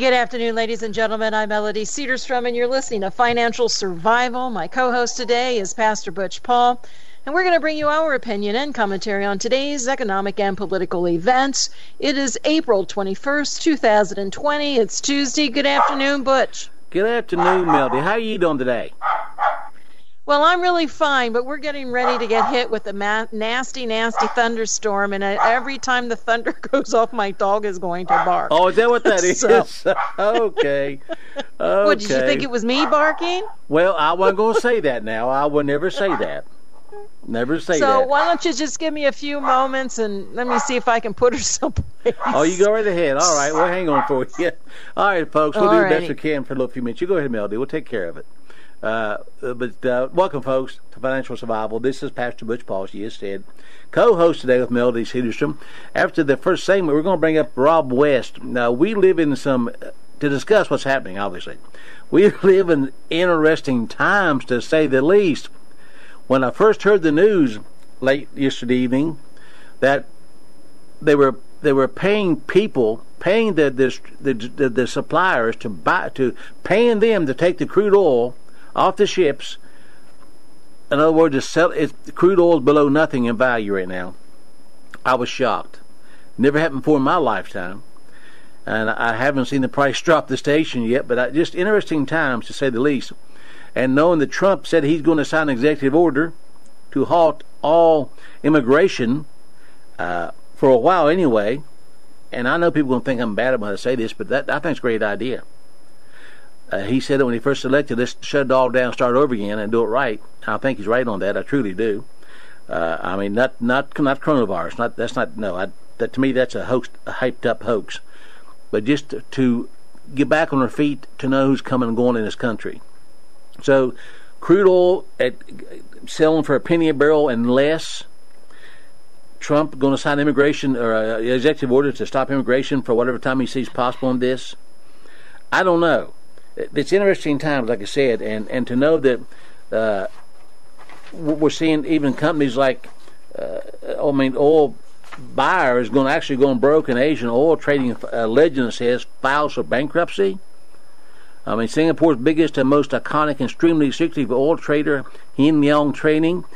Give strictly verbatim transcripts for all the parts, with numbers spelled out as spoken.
good afternoon, ladies and gentlemen. I'm Melody Cedarstrom, and you're listening to Financial Survival. My co-host today is Pastor Butch Paul, and we're going to bring you our opinion and commentary on today's economic and political events. It is April twenty-first, two thousand twenty. It's Tuesday. Good afternoon, Butch. Good afternoon, Melody. How are you doing today? Well, I'm really fine, but we're getting ready to get hit with a ma- nasty, nasty thunderstorm, and every time the thunder goes off, my dog is going to bark. Oh, is that what that is? So. Okay. Okay. What, did you think it was me barking? Well, I wasn't going to say that now. I would never say that. Never say so that. So why don't you just give me a few moments, and let me see if I can put her someplace. Oh, you go right ahead. All right, we'll hang on for you. All right, folks, we'll All do right. the best we can for a little few minutes. You go ahead, Melody. We'll take care of it. Uh, but uh, welcome, folks, to Financial Survival. This is Pastor Butch Paul, she has said, co-host today with Melody Cedarstrom. After the first segment, we're going to bring up Rob West. Now, we live in some, to discuss what's happening, obviously. We live in interesting times, to say the least. When I first heard the news late yesterday evening that they were they were paying people, paying the the the, the, the suppliers to buy, to paying them to take the crude oil off the ships. In other words, to sell it, crude oil is below nothing in value right now. I was shocked. Never happened before in my lifetime, and I haven't seen the price drop the station yet. But I, just interesting times, to say the least. And knowing that Trump said he's going to sign an executive order to halt all immigration uh, for a while anyway. And I know people are going to think I'm bad when I say this, but that I think it's a great idea. Uh, he said that when he first elected, let's shut it all down, start over again, and do it right. I think he's right on that. I truly do. Uh, I mean, not not not coronavirus. Not that's not no. I, that to me, that's a hoax, a hyped up hoax. But just to, to get back on our feet, to know who's coming and going in this country. So, crude oil at selling for a penny a barrel and less. Trump going to sign immigration or uh, executive order to stop immigration for whatever time he sees possible on this. I don't know. It's interesting times, like I said, and, and to know that uh, we're seeing even companies like, uh, I mean, oil buyers going to actually going broke in Asian oil trading. Uh, legend says files for bankruptcy. I mean, Singapore's biggest and most iconic and extremely secretive oil trader, Hin Leong Trading,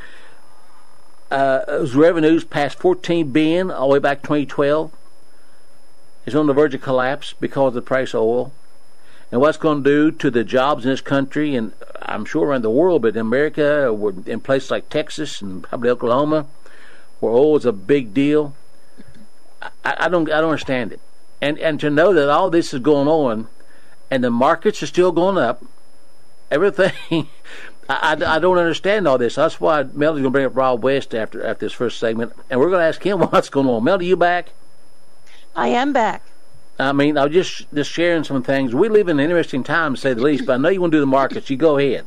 uh, whose revenues passed fourteen billion dollars all the way back to twenty twelve, is on the verge of collapse because of the price of oil. And what's going to do to the jobs in this country, and I'm sure around the world, but in America, or in places like Texas and probably Oklahoma, where oil is a big deal, I, I don't, I don't understand it. And and to know that all this is going on, and the markets are still going up, everything. I, I, I don't understand all this. That's why Melody's going to bring up Rob West after after this first segment, and we're going to ask him what's going on. Melody, you back? I am back. I mean, I was just, just sharing some things. We live in an interesting time, to say the least, but I know you want to do the markets. You go ahead.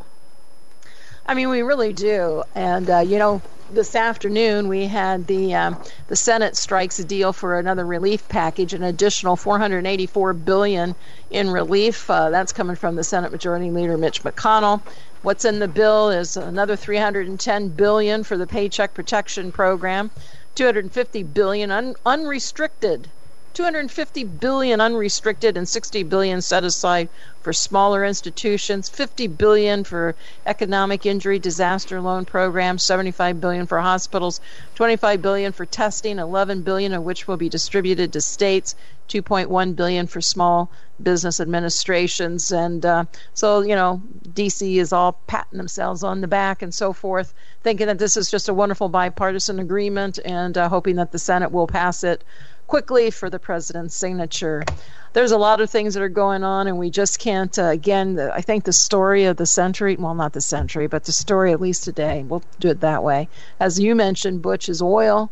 I mean, we really do. And, uh, you know, this afternoon we had the um, the Senate strikes a deal for another relief package, an additional four hundred eighty-four billion dollars in relief. Uh, that's coming from the Senate Majority Leader Mitch McConnell. What's in the bill is another three hundred ten billion dollars for the Paycheck Protection Program, two hundred fifty billion dollars un- unrestricted. two hundred fifty billion dollars unrestricted and sixty billion dollars set aside for smaller institutions, fifty billion dollars for economic injury disaster loan programs, seventy-five billion dollars for hospitals, twenty-five billion dollars for testing, eleven billion dollars of which will be distributed to states, two point one billion dollars for small business administrations. And uh, so, you know, D C is all patting themselves on the back and so forth, thinking that this is just a wonderful bipartisan agreement, and uh, hoping that the Senate will pass it quickly for the president's signature. There's a lot of things that are going on, and we just can't, uh, again, the, I think the story of the century, well, not the century, but the story at least today, we'll do it that way. As you mentioned, Butch, is oil,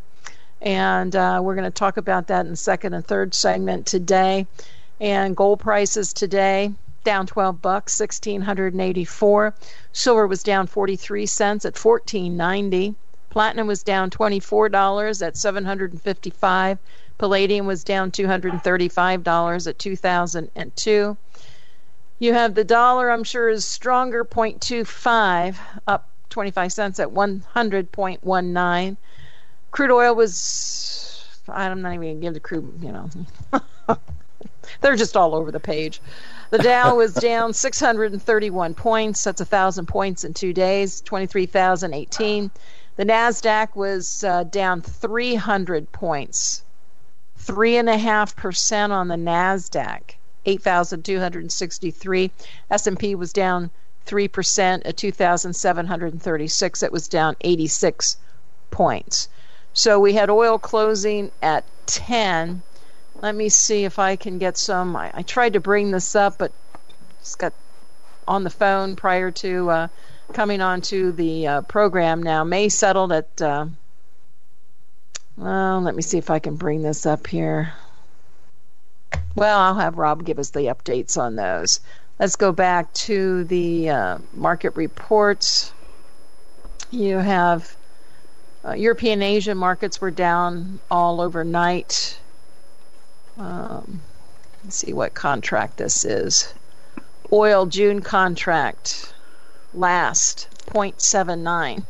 and uh, we're going to talk about that in the second and third segment today. And gold prices today, down twelve bucks, sixteen eighty-four. Silver was down forty-three cents at fourteen ninety. Platinum was down twenty-four dollars at seven hundred fifty-five. Palladium was down two hundred thirty-five dollars at two thousand two. You have the dollar, I'm sure, is stronger, zero point two five, up twenty-five cents at one hundred point one nine. Crude oil was, I'm not even going to give the crude, you know. They're just all over the page. The Dow was down six hundred thirty-one points. That's one thousand points in two days, twenty-three thousand eighteen. The NASDAQ was uh, down three hundred points, three point five percent on the NASDAQ, eight thousand two hundred sixty-three. S and P was down three percent at two thousand seven hundred thirty-six. It was down eighty-six points. So we had oil closing at ten. Let me see if I can get some. I, I tried to bring this up, but just got on the phone prior to uh, coming on to the uh, program now. May settled at, uh, well, let me see if I can bring this up here. Well, I'll have Rob give us the updates on those. Let's go back to the uh, market reports. You have uh, European Asian markets were down all overnight. Um, let's see what contract this is. Oil June contract last zero point seven nine.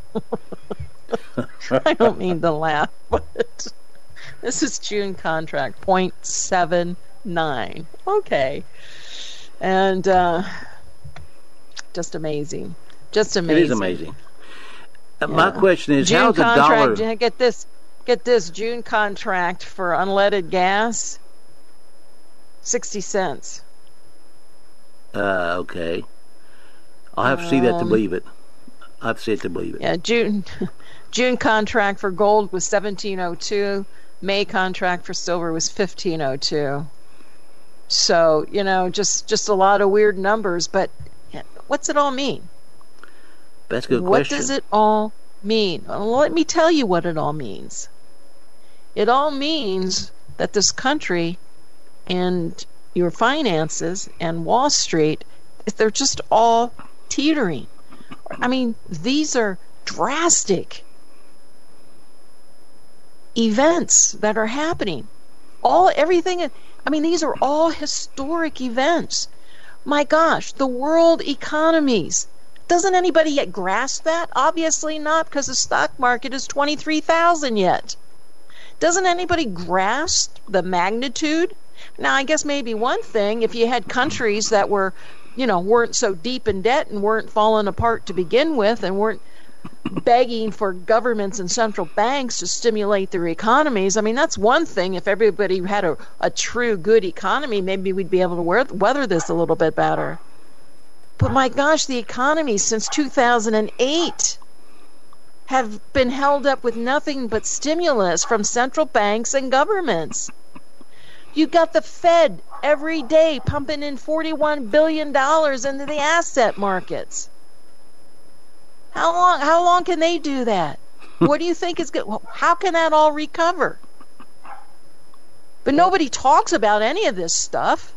I don't mean to laugh, but this is June contract zero point seven nine. Okay. And uh, just amazing. Just amazing. It is amazing. Uh, yeah. My question is, June how's the contract, dollar? Get this, get this June contract for unleaded gas, sixty cents. Uh, okay. I'll have to see that to Um, believe it. I have to see it to believe it. Yeah, June June contract for gold was seventeen oh two. May contract for silver was fifteen oh two. So, you know, just just a lot of weird numbers, but what's it all mean? That's a good What question. does it all mean? Well, let me tell you what it all means. It all means that this country and your finances and Wall Street, they're just all teetering. I mean, these are drastic events that are happening. All everything, I mean, these are all historic events. My gosh, the world economies. Doesn't anybody yet grasp that? Obviously not, because the stock market is twenty-three thousand yet. Doesn't anybody grasp the magnitude? Now, I guess maybe one thing, if you had countries that were, you know, weren't so deep in debt and weren't falling apart to begin with and weren't begging for governments and central banks to stimulate their economies. I mean, that's one thing. If everybody had a, a true good economy, maybe we'd be able to wear, weather this a little bit better. But my gosh, the economy since two thousand eight have been held up with nothing but stimulus from central banks and governments. You got the Fed every day pumping in forty-one billion dollars into the asset markets. How long how long can they do that? What do you think is good? How can that all recover? But nobody talks about any of this stuff.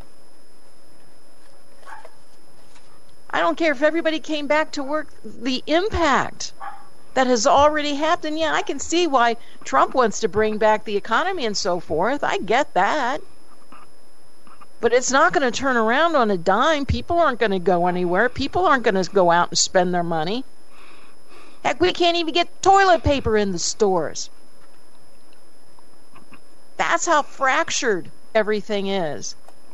I don't care if everybody came back to work, the impact that has already happened. Yeah, I can see why Trump wants to bring back the economy and so forth. I get that. But it's not going to turn around on a dime. People aren't going to go anywhere. People aren't going to go out and spend their money. Heck, we can't even get toilet paper in the stores. That's how fractured everything is.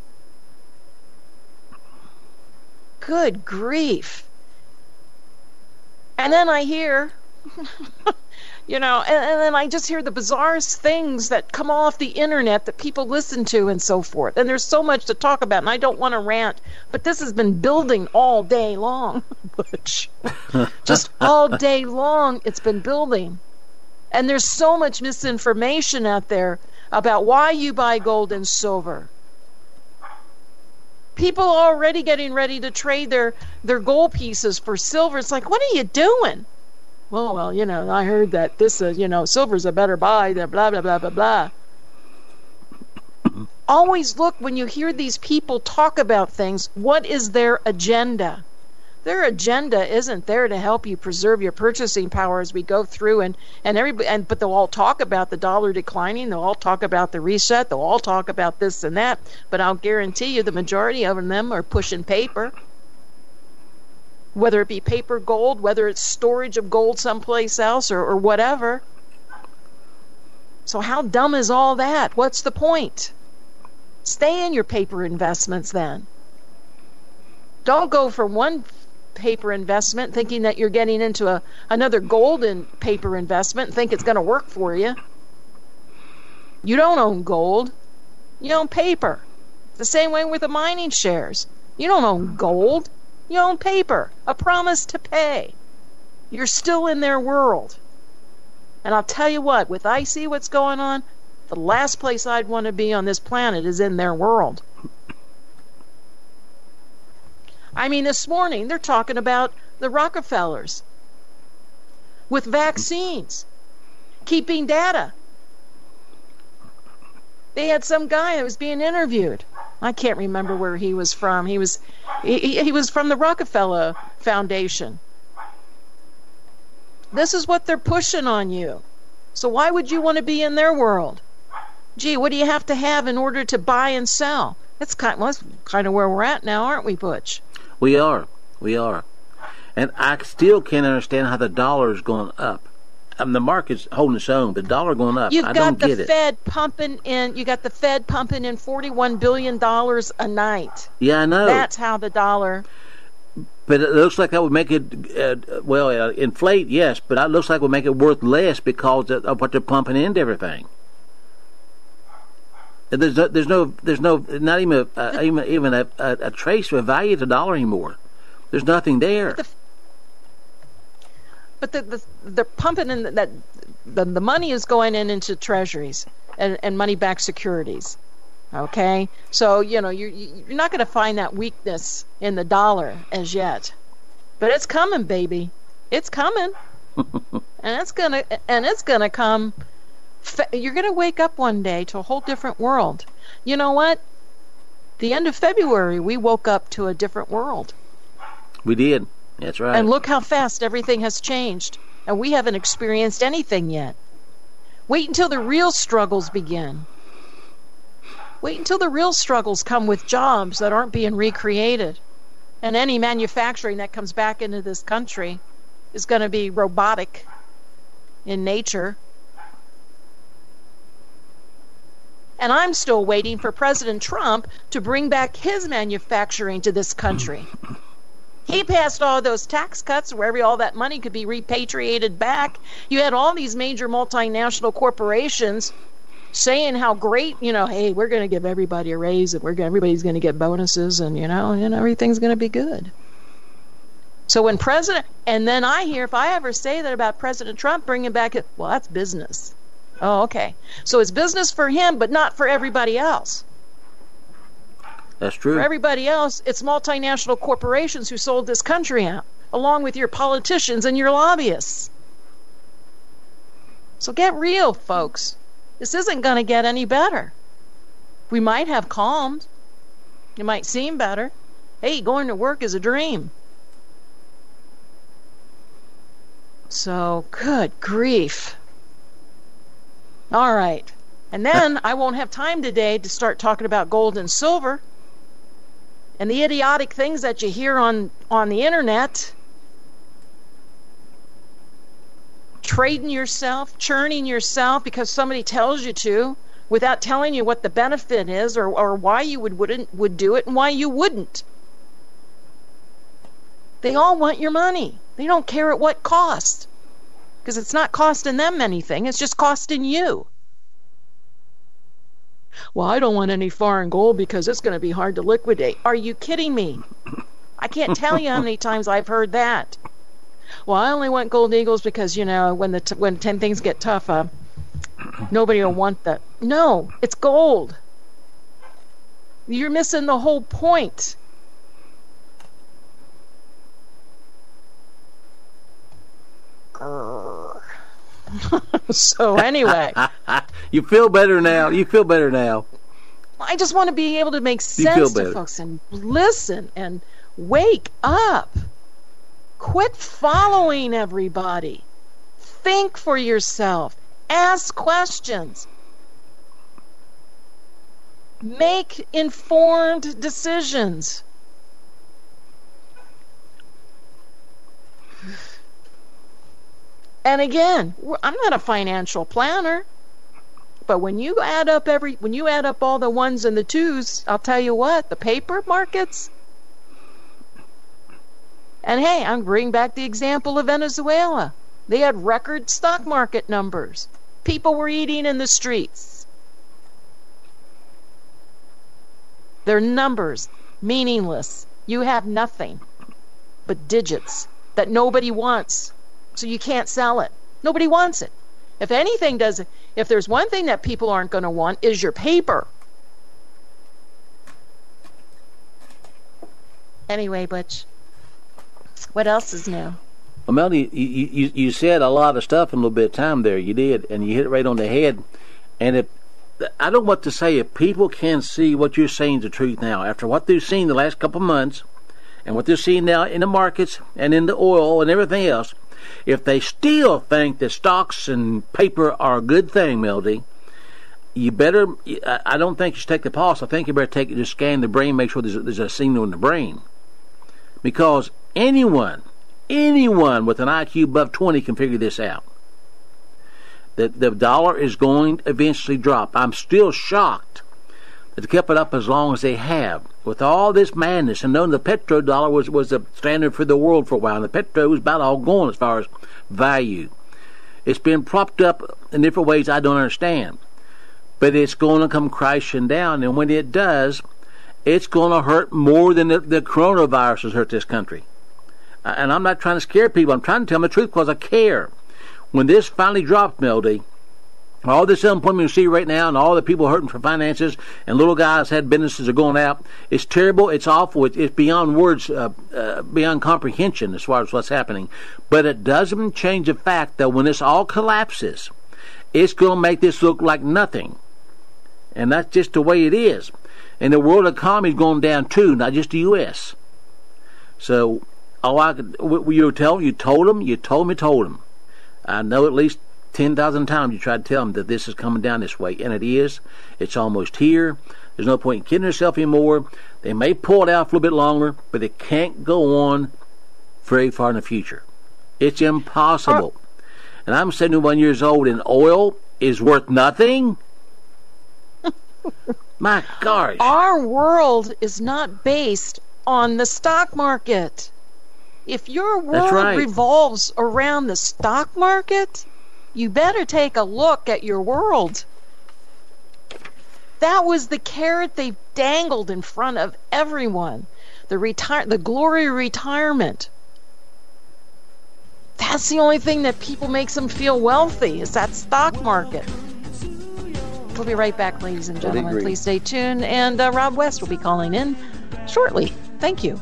Good grief. And then I hear, you know, and, and then I just hear the bizarrest things that come off the internet that people listen to and so forth. And there's so much to talk about, and I don't want to rant, but this has been building all day long, Butch. Just all day long, it's been building. And there's so much misinformation out there about why you buy gold and silver. People are already getting ready to trade their, their gold pieces for silver. It's like, what are you doing? Well, well, you know, I heard that this, uh, you know, silver's a better buy than blah, blah, blah, blah, blah. Always look when you hear these people talk about things, what is their agenda? Their agenda isn't there to help you preserve your purchasing power as we go through, and and everybody, and but they'll all talk about the dollar declining. They'll all talk about the reset. They'll all talk about this and that. But I'll guarantee you, the majority of them are pushing paper. Whether it be paper gold, whether it's storage of gold someplace else, or, or whatever. So how dumb is all that? What's the point? Stay in your paper investments then. Don't go for one paper investment thinking that you're getting into a another golden paper investment and think it's going to work for you. You don't own gold. You own paper. The same way with the mining shares. You don't own gold. You own paper. A promise to pay. You're still in their world. And I'll tell you what, with I see what's going on, the last place I'd want to be on this planet is in their world. I mean, this morning they're talking about the Rockefellers with vaccines, keeping data. They had some guy that was being interviewed. I can't remember where he was from. He was he, he was from the Rockefeller Foundation. This is what they're pushing on you. So why would you want to be in their world? Gee, what do you have to have in order to buy and sell? That's kind, well, that's kind of where we're at now, aren't we, Butch? We are. We are. And I still can't understand how the dollar is going up. I mean, the market's holding its own, but the dollar going up. You've I got don't the get it. Fed pumping in. You got the Fed pumping in forty-one billion dollars a night. Yeah, I know. That's how the dollar. But it looks like that would make it, uh, well, uh, inflate, yes, but it looks like it would make it worth less because of, of what they're pumping into everything. There's no, there's no, there's no, not even a, uh, even even a, a, a trace of a value to the dollar anymore. There's nothing there. But the, but the, the they're pumping in that the the money is going in into treasuries and, and money-backed securities. Okay, so you know you're you're not going to find that weakness in the dollar as yet, but it's coming, baby. It's coming, and it's gonna and it's gonna come. You're going to wake up one day to a whole different world. You know what? The end of February, we woke up to a different world. We did. That's right. And look how fast everything has changed. And we haven't experienced anything yet. Wait until the real struggles begin. Wait until the real struggles come with jobs that aren't being recreated. And any manufacturing that comes back into this country is going to be robotic in nature. And I'm still waiting for President Trump to bring back his manufacturing to this country. He passed all those tax cuts where every, all that money could be repatriated back. You had all these major multinational corporations saying how great, you know, hey, we're going to give everybody a raise and we're gonna, everybody's going to get bonuses and, you know, and everything's going to be good. So when President, and then I hear, if I ever say that about President Trump bringing back, it, well, that's business. Oh, okay. So it's business for him, but not for everybody else. That's true. For everybody else, it's multinational corporations who sold this country out, along with your politicians and your lobbyists. So get real, folks. This isn't going to get any better. We might have calmed. It might seem better. Hey, going to work is a dream. So, good grief. All right. And then I won't have time today to start talking about gold and silver and the idiotic things that you hear on, on the internet. Trading yourself, churning yourself because somebody tells you to without telling you what the benefit is or, or why you would, wouldn't, would do it and why you wouldn't. They all want your money. They don't care at what cost. Because it's not costing them anything, it's just costing you. Well, I don't want any foreign gold because it's going to be hard to liquidate. Are you kidding me? I can't tell you how many times I've heard that. Well, I only want gold eagles because, you know, when the t- when ten things get tough, uh, nobody will want that. No, it's gold. You're missing the whole point. So anyway, you feel better now. You feel better now. I just want to be able to make sense to folks and listen and wake up. Quit following everybody. Think for yourself. Ask questions. Make informed decisions. And again, I'm not a financial planner. But when you add up every, when you add up all the ones and the twos, I'll tell you what, the paper markets. And hey, I'm bringing back the example of Venezuela. They had record stock market numbers. People were eating in the streets. Their numbers, meaningless. You have nothing but digits that nobody wants. So you can't sell it. Nobody wants it. If anything does, if there's one thing that people aren't going to want is your paper. Anyway, Butch, what else is new? Well, Melody, you, you, you said a lot of stuff in a little bit of time there. You did, and you hit it right on the head. And if I don't know what to say. If people can see what you're saying is the truth now, after what they've seen the last couple of months, and what they're seeing now in the markets and in the oil and everything else, if they still think that stocks and paper are a good thing, Melody, you better, I don't think you should take the pulse. I think you better take it, just scan the brain, make sure there's a, there's a signal in the brain. Because anyone, anyone with an I Q above twenty can figure this out. That the dollar is going to eventually drop. I'm still shocked that they kept it up as long as they have. With all this madness, and knowing the petrodollar was, was the standard for the world for a while, and the petro was about all gone as far as value. It's been propped up in different ways I don't understand. But it's going to come crashing down, and when it does, it's going to hurt more than the, the coronavirus has hurt this country. And I'm not trying to scare people. I'm trying to tell them the truth because I care. When this finally drops, Melody, all this unemployment you see right now and all the people hurting for finances and little guys had businesses are going out, it's terrible, it's awful, it's, it's beyond words, uh, uh, beyond comprehension as far as what's happening. But it doesn't change the fact that when this all collapses, it's going to make this look like nothing. And that's just the way it is. And the world economy is going down too, not just the U S. So, all I could, you tell you told them, you told me, told them. I know at least ten thousand times you tried to tell them that this is coming down this way, and it is. It's almost here. There's no point in kidding yourself anymore. They may pull it out for a little bit longer, but it can't go on very far in the future. It's impossible. Uh, and I'm seventy-one years old, and oil is worth nothing? My gosh. Our world is not based on the stock market. If your world right. revolves around the stock market, you better take a look at your world. That was the carrot they dangled in front of everyone. The retire, the glory of retirement. That's the only thing that people makes them feel wealthy, is that stock market. We'll be right back, ladies and gentlemen. Please stay tuned. And uh, Rob West will be calling in shortly. Thank you.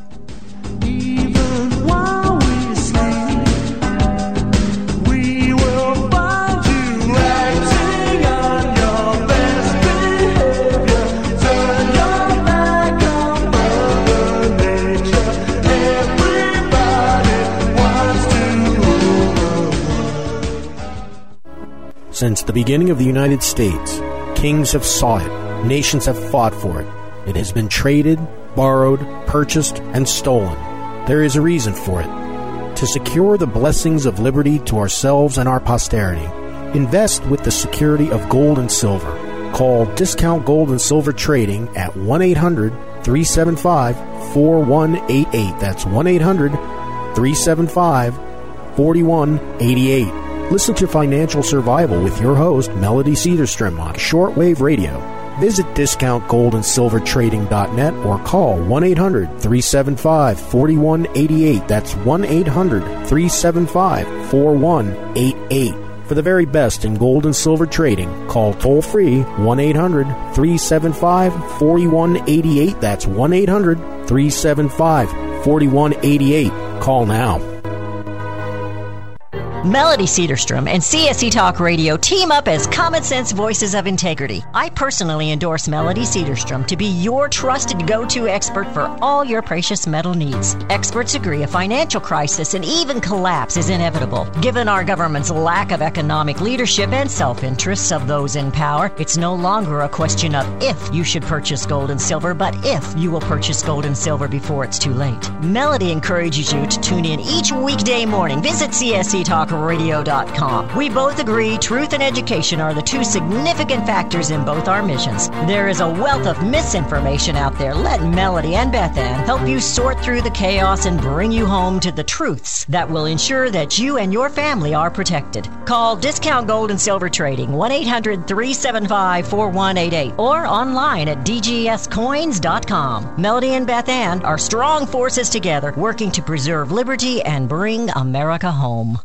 Since the beginning of the United States, kings have sought it, nations have fought for it. It has been traded, borrowed, purchased, and stolen. There is a reason for it. To secure the blessings of liberty to ourselves and our posterity, invest with the security of gold and silver. Call Discount Gold and Silver Trading at one eight hundred, three seven five, four one eight eight. That's one eight hundred, three seven five, four one eight eight. Listen to Financial Survival with your host, Melody Cedarstrom, on shortwave radio. Visit discount gold and silver trading dot net or call one eight hundred, three seven five, four one eight eight. That's one eight hundred, three seven five, four one eight eight. For the very best in gold and silver trading, call toll-free one eight hundred, three seven five, four one eight eight. That's one eight hundred, three seven five, four one eight eight. Call now. Melody Cedarstrom and C S C Talk Radio team up as Common Sense Voices of Integrity. I personally endorse Melody Cedarstrom to be your trusted go-to expert for all your precious metal needs. Experts agree a financial crisis and even collapse is inevitable. Given our government's lack of economic leadership and self-interests of those in power, it's no longer a question of if you should purchase gold and silver, but if you will purchase gold and silver before it's too late. Melody encourages you to tune in each weekday morning. Visit C S C Talk radio dot com. We both agree truth and education are the two significant factors in both our missions. There is a wealth of misinformation out there. Let Melody and Beth Ann help you sort through the chaos and bring you home to the truths that will ensure that you and your family are protected. Call Discount Gold and Silver Trading, one eight hundred three seven five four one eight eight, or online at d g s coins dot com. Melody and Beth Ann are strong forces together, working to preserve liberty and bring America home.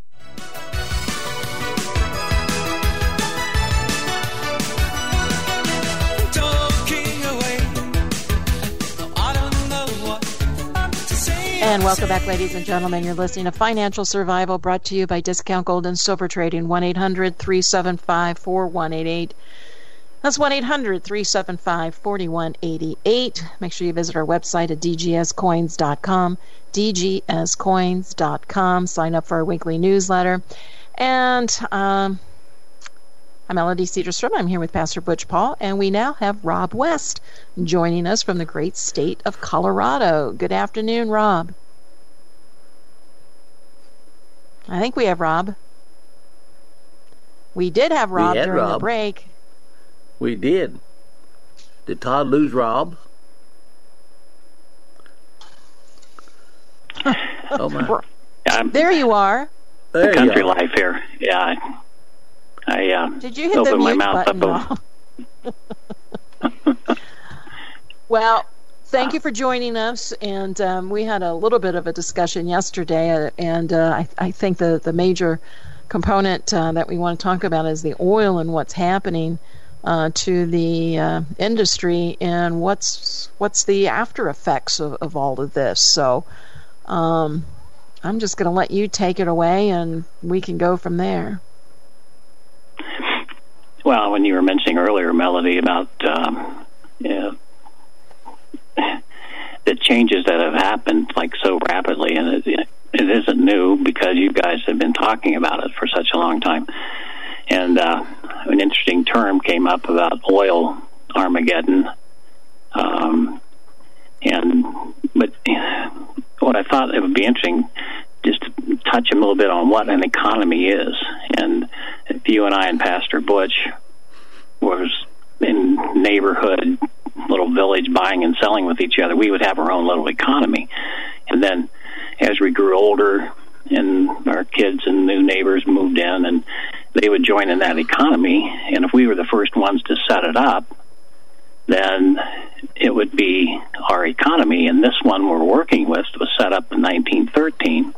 And welcome back, ladies and gentlemen. You're listening to Financial Survival, brought to you by Discount Gold and Silver Trading, one eight hundred three seven five four one eight eight. That's one eight hundred three seven five four one eight eight. Make sure you visit our website at d g s coins dot com, d g s coins dot com. Sign up for our weekly newsletter. And um, I'm Melody Cedarstrom. I'm here with Pastor Butch Paul, and we now have Rob West joining us from the great state of Colorado. Good afternoon, Rob. I think we have Rob. We did have Rob during Rob. the break. We did. Did Todd lose Rob? Oh my! I'm, there you are. There country you are. life here. Yeah. I, I uh, did you hit opened the my mute mouth button? up. Well, thank you for joining us. And um, we had a little bit of a discussion yesterday, uh, and uh, I, I think the the major component uh, that we want to talk about is the oil and what's happening uh, to the uh, industry, and what's what's the after effects of, of all of this. So um, I'm just going to let you take it away, and we can go from there. Well, when you were mentioning earlier, Melody, about um, you know, the changes that have happened like so rapidly, and it, it isn't new because you guys have been talking about it for such a long time. And uh, an interesting term came up about oil Armageddon. Um, and but what I thought it would be interesting just to touch a little bit on what an economy is. And if you and I and Pastor Butch was in neighborhood, little village, buying and selling with each other, we would have our own little economy. And then as we grew older and our kids and new neighbors moved in, and they would join in that economy, and if we were the first ones to set it up, then it would be our economy. And this one we're working with was set up in nineteen thirteen,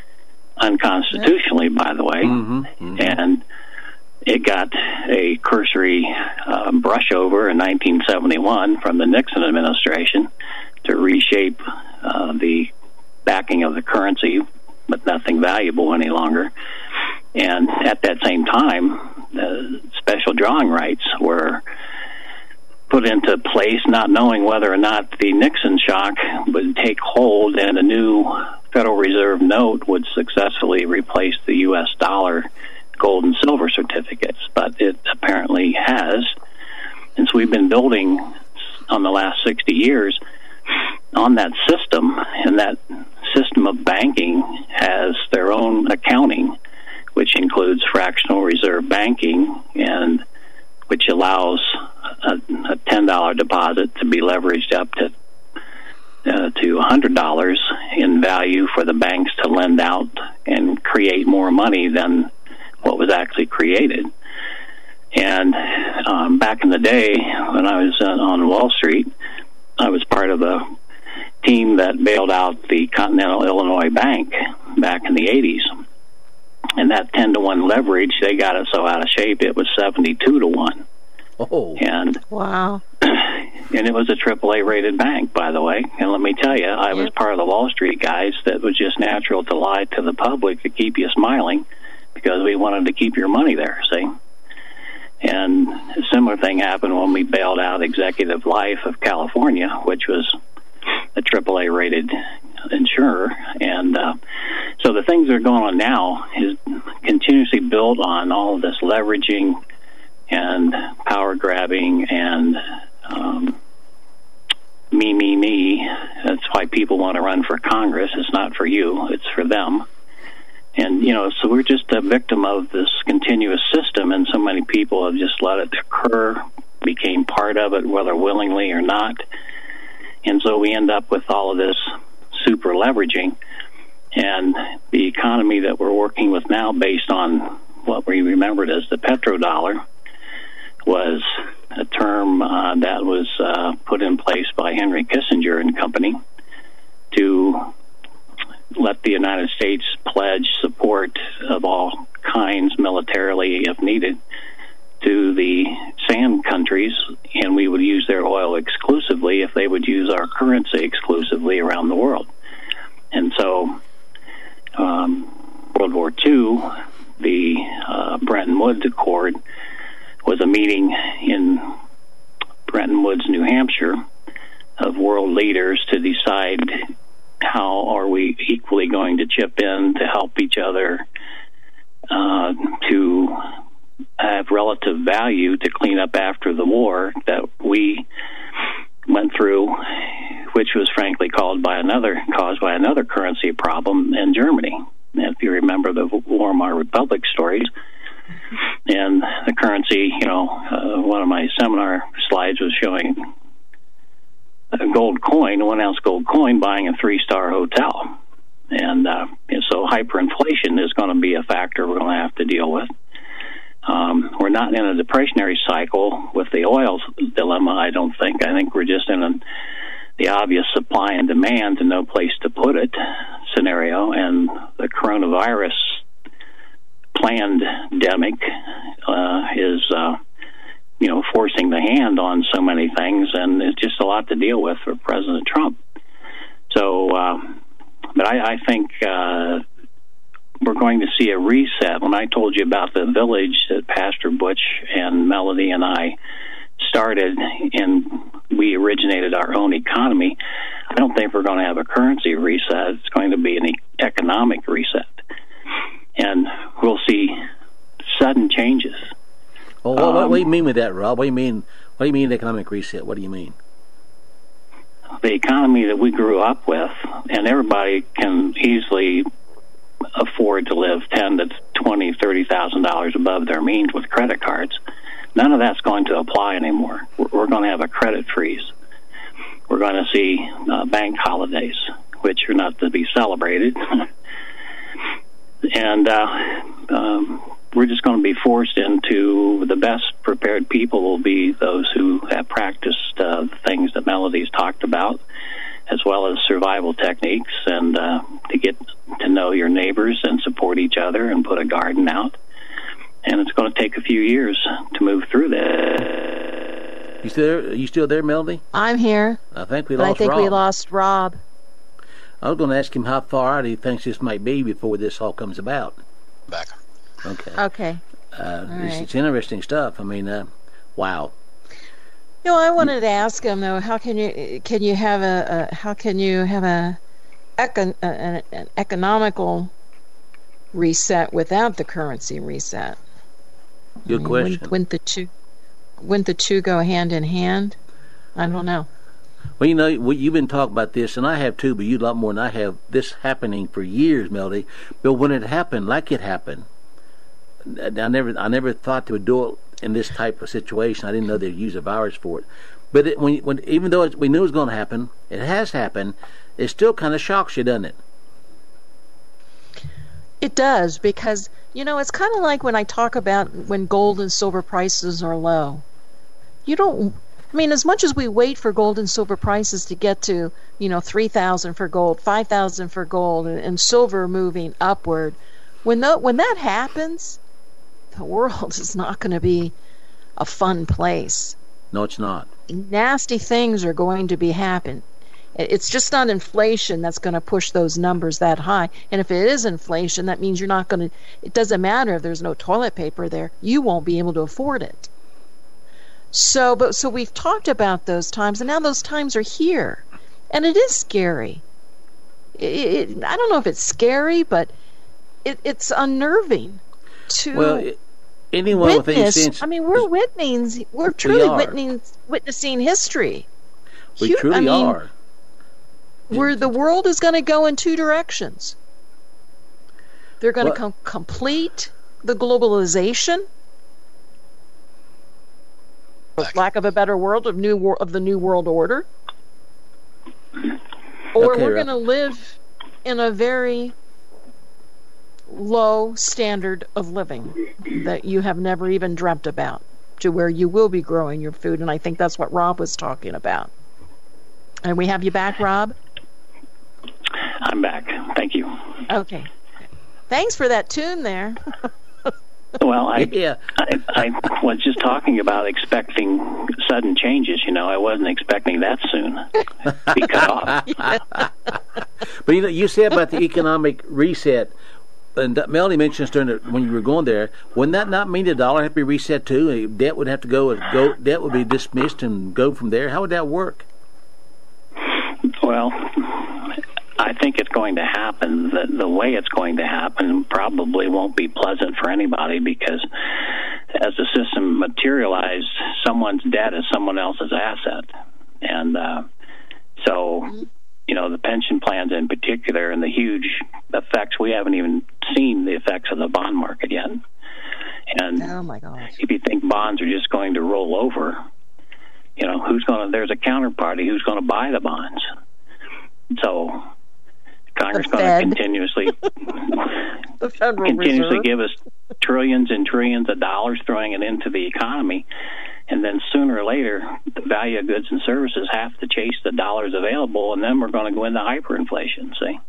unconstitutionally, by the way, mm-hmm, mm-hmm. and it got a cursory uh, brush over in nineteen seventy-one from the Nixon administration to reshape uh, the backing of the currency, but nothing valuable any longer. And at that same time, the special drawing rights were put into place, not knowing whether or not the Nixon shock would take hold and a new Federal Reserve note would successfully replace the U S dollar gold and silver certificates. But it apparently has. And so we've been building on the last sixty years on that system, and that system of banking has their own accounting, which includes fractional reserve banking, and which allows a, a ten dollar deposit to be leveraged up to uh, to one hundred dollars in value for the banks to lend out and create more money than what was actually created. And um, back in the day when I was uh, on Wall Street, I was part of a team that bailed out the Continental Illinois Bank back in the eighties. And that ten to one leverage, they got it so out of shape, it was seventy-two to one. Oh. And, wow. And it was a triple A rated bank, by the way. And let me tell you, I was yep. part of the Wall Street guys that was just natural to lie to the public to keep you smiling, because we wanted to keep your money there, see? And a similar thing happened when we bailed out Executive Life of California, which was a triple A rated insurer. And uh, so the things that are going on now is continuously built on all of this leveraging and power grabbing and um, me, me, me. That's why people want to run for Congress. It's not for you, it's for them. And, you know, so we're just a victim of this continuous system, and so many people have just let it occur, became part of it, whether willingly or not. And so we end up with all of this super leveraging. And the economy that we're working with now, based on what we remembered as the petrodollar, was a term uh, that was uh, put in place by Henry Kissinger and company to let the United States pledge support of all kinds militarily, if needed, to the sand countries, and we would use their oil exclusively if they would use our currency exclusively around the world. And so um, World War Two, the uh, Bretton Woods Accord, was a meeting in Bretton Woods, New Hampshire, of world leaders to decide how are we equally going to chip in to help each other uh, to have relative value to clean up after the war that we went through, which was frankly caused by another caused by another currency problem in Germany. And if you remember the Weimar Republic stories, and the currency, you know, uh, one of my seminar slides was showing a gold coin, a one ounce gold coin, buying a three star hotel. And, uh, and so hyperinflation is going to be a factor we're going to have to deal with. Um, we're not in a depressionary cycle with the oil dilemma, I don't think. I think we're just in a, the obvious supply and demand and no place to put it scenario. And the coronavirus pandemic uh, is, uh, you know, forcing the hand on so many things, and it's just a lot to deal with for President Trump. So, uh, but I, I think uh, we're going to see a reset. When I told you about the village that Pastor Butch and Melody and I started, and we originated our own economy, I don't think we're going to have a currency reset. It's going to be an e- economic reset. And we'll see sudden changes. Well, what, what, what do you mean with that, Rob? What do you mean? What do you mean economic reset? What do you mean? The economy that we grew up with, and everybody can easily afford to live ten to twenty, thirty thousand dollars above their means with credit cards. None of that's going to apply anymore. We're, we're going to have a credit freeze. We're going to see uh, bank holidays, which are not to be celebrated. And uh, um, we're just going to be forced into the best prepared people will be those who have practiced uh, the things that Melody's talked about, as well as survival techniques, and uh, to get to know your neighbors and support each other and put a garden out. And it's going to take a few years to move through that. You still there? Are you still there, Melody? I'm here. I think we but lost I think Rob. we lost Rob. I was going to ask him how far out he thinks this might be before this all comes about. Back. Okay. Okay. Uh, All it's, right. it's interesting stuff. I mean, uh, wow. You know, I wanted to ask him though. How can you can you have a, a how can you have a, econ, an, an economical reset without the currency reset? Good I mean, question. Wouldn't, wouldn't the two wouldn't the two go hand in hand? I don't know. Well, you know, we, you've been talking about this, and I have too, but you a lot more than I have. This happening for years, Melody. But when it happened, like it happened, I never, I never thought they would do it in this type of situation. I didn't know they'd use a virus for it. But it, when, when, even though it, we knew it was going to happen, it has happened. It still kind of shocks you, doesn't it? It does, because you know it's kind of like when I talk about when gold and silver prices are low. You don't. I mean, as much as we wait for gold and silver prices to get to, you know, three thousand for gold, five thousand for gold, and, and silver moving upward, when the, when that happens, the world is not going to be a fun place. No, it's not. Nasty things are going to be happen. It's just not inflation that's going to push those numbers that high. And if it is inflation, that means you're not going to. It doesn't matter if there's no toilet paper there; you won't be able to afford it. So, but so we've talked about those times, and now those times are here, and it is scary. It, it, I don't know if it's scary, but it, it's unnerving to well, it, anyone with any witness. sense. I mean, we're witnessing, we're truly we are. witnessing, witnessing history. We Hu- truly I mean, are. Where the world is going to go in two directions. They're going to Well- com- complete the globalization, for lack of a better word, of new wor- of the new world order, or Okay, we're Rob. going to live in a very low standard of living that you have never even dreamt about, to where you will be growing your food. And I think that's what Rob was talking about. And we have you back, Rob? I'm back. Thank you. Okay. Thanks for that tune there. Well, I, Yeah. I I was just talking about expecting sudden changes. You know, I wasn't expecting that soon. Be cut off. But you know, you said about the economic reset, and Melanie mentioned this during the, when you were going there. Wouldn't that not mean the dollar have to be reset too? Debt would have to go, go. Debt would be dismissed and go from there. How would that work? Well, I think it's going to happen. The, the way it's going to happen probably won't be pleasant for anybody, because as the system materialized, someone's debt is someone else's asset. And uh, so, you know, the pension plans in particular, and the huge effects, we haven't even seen the effects of the bond market yet. And Oh, my gosh. if you think bonds are just going to roll over, you know, who's going to, there's a counterparty who's going to buy the bonds. So Congress The going Fed. to continuously The Federal continuously Reserve. give us trillions and trillions of dollars, throwing it into the economy, and then sooner or later the value of goods and services have to chase the dollars available, and then we're going to go into hyperinflation. See,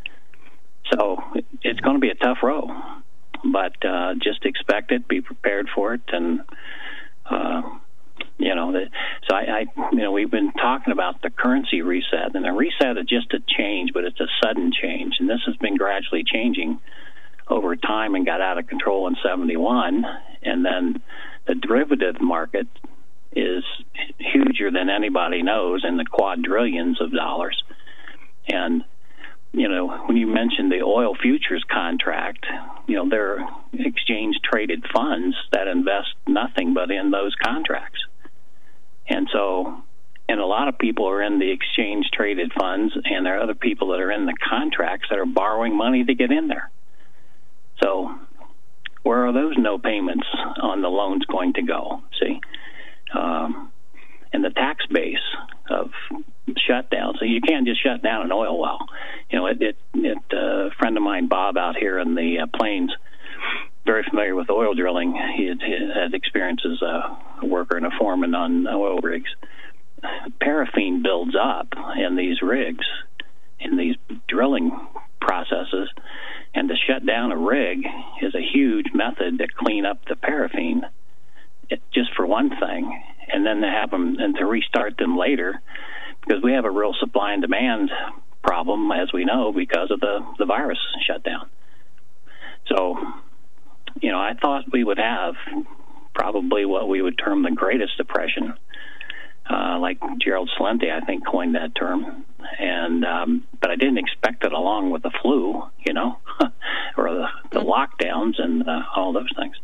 so it- it's going to be a tough row, but uh, just expect it, be prepared for it, and uh, you know, the, so I, I, you know, we've been talking about the currency reset, and a reset is just a change, but it's a sudden change, and this has been gradually changing over time and got out of control in seventy-one, and then the derivative market is huger than anybody knows, in the quadrillions of dollars. And you know, when you mentioned the oil futures contract, you know, there are exchange traded funds that invest nothing but in those contracts. And so, and a lot of people are in the exchange traded funds, and there are other people that are in the contracts that are borrowing money to get in there. So where are those no payments on the loans going to go? See? Um, and the tax base of shutdown. So you can't just shut down an oil well. You know, it, it, it uh, a friend of mine, Bob, out here in the uh, plains, very familiar with oil drilling. He had, he had experience as a worker and a foreman on oil rigs. Paraffin builds up in these rigs, in these drilling processes, and to shut down a rig is a huge method to clean up the paraffin, it, just for one thing, and then to have them and to restart them later, because we have a real supply and demand problem, as we know, because of the, the virus shutdown. So, you know, I thought we would have probably what we would term the greatest depression, uh, like Gerald Celente, I think, coined that term. And um, but I didn't expect it along with the flu, you know, or the, the lockdowns and uh, all those things.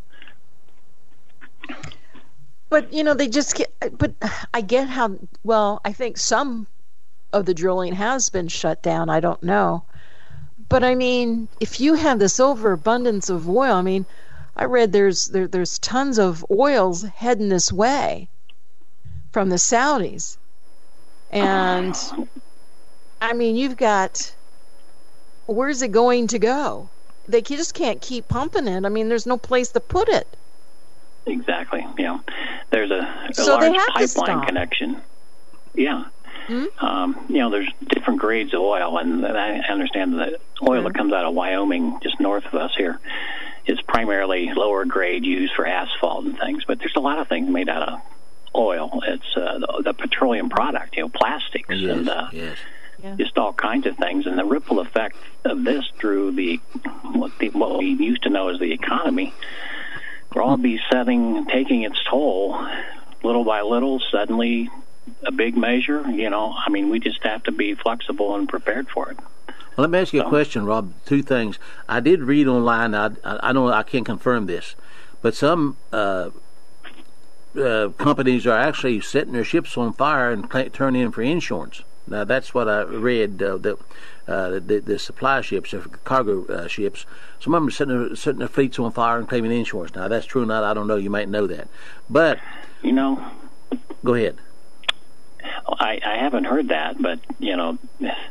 But, you know, they just get, but I get how, well, I think some of the drilling has been shut down. I don't know. But, I mean, if you have this overabundance of oil, I mean, I read there's there, there's tons of oils heading this way from the Saudis. And, I mean, you've got, where's it going to go? They just can't keep pumping it. I mean, there's no place to put it. Exactly. You know, there's a, a So large they have to pipeline stop. connection. Yeah. Hmm? Um, you know, there's different grades of oil, and I understand that oil that comes out of Wyoming, just north of us here, is primarily lower grade, used for asphalt and things. But there's a lot of things made out of oil. It's uh, the, the petroleum product, you know, plastics Yes, and uh, yes. Yeah. just all kinds of things. And the ripple effect of this through the what, the what we used to know as the economy will all be setting, taking its toll, little by little. Suddenly, a big measure. You know, I mean, we just have to be flexible and prepared for it. Well, let me ask you a question, Rob. Two things. I did read online. I, I, I don't. I can't confirm this, but some uh, uh, companies are actually setting their ships on fire and pay, turn in for insurance Now that's what I read. Uh, the, uh, the the supply ships, the cargo uh, ships, some of them are setting, setting their fleets on fire and claiming insurance. Now that's true or not, I don't know. You might know that, but you know, go ahead. I, I haven't heard that, but you know,